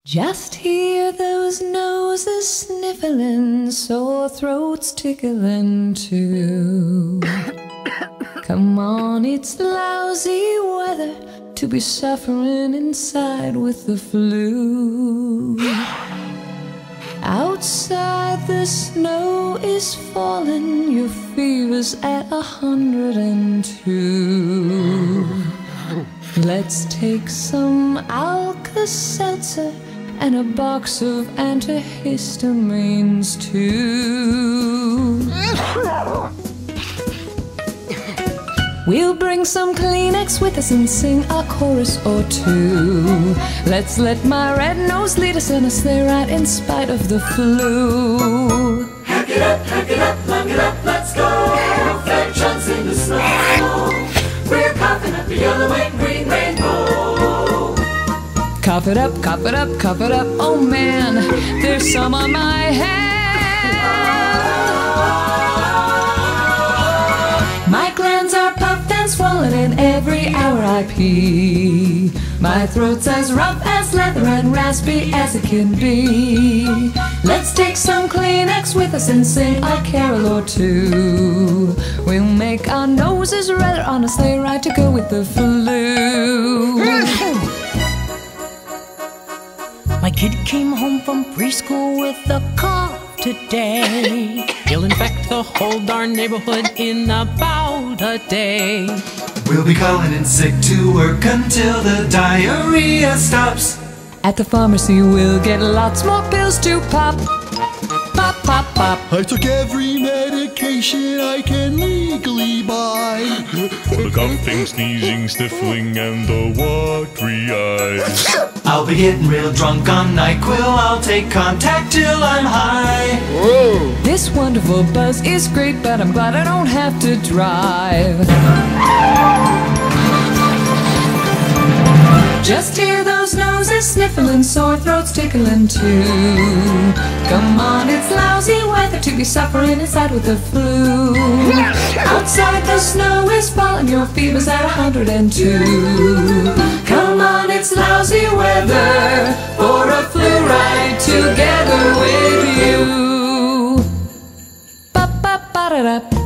Just hear those noses sniffling, sore throats tickling too. Come on, it's lousy weather to be suffering inside with the flu. Outside the snow is falling, your fever's at 102. Let's take some Alka-Seltzer and a box of antihistamines too. We'll bring some Kleenex with us and sing a chorus or two. Let's let my red nose lead us in a sleigh ride in spite of the flu. Hack it up, lung it up, let's go. Fair chance in the snow. We're coughing up a yellow and green rainbow. Cough it up, cough it up, cough it up. Oh man, there's some on my head. My glands are puffed and swollen, and every hour I pee. My throat's as rough as leather and raspy as it can be. Let's take some Kleenex with us and sing a carol or two. We'll make our noses red on a sleigh ride to go with the flu. My kid came home from preschool with a cough today. He'll infect the whole darn neighborhood in about a day. We'll be calling in sick to work until the diarrhea stops. At the pharmacy we'll get lots more pills to pop. Pop, pop, pop. I took every medication I can legally buy. For the coughing, sneezing, sniffling, and the watery eyes. I'll be getting real drunk on NyQuil. I'll take contact till I'm high. Whoa! This wonderful buzz is great, but I'm glad I don't have to drive. Just hear those noses sniffling, sore throats tickling too. Come on, it's lousy weather to be suffering inside with the flu. Outside the snow is falling, your fever's at 102. Come on, it's lousy weather for a flu ride together with you. Ba ba ba da da.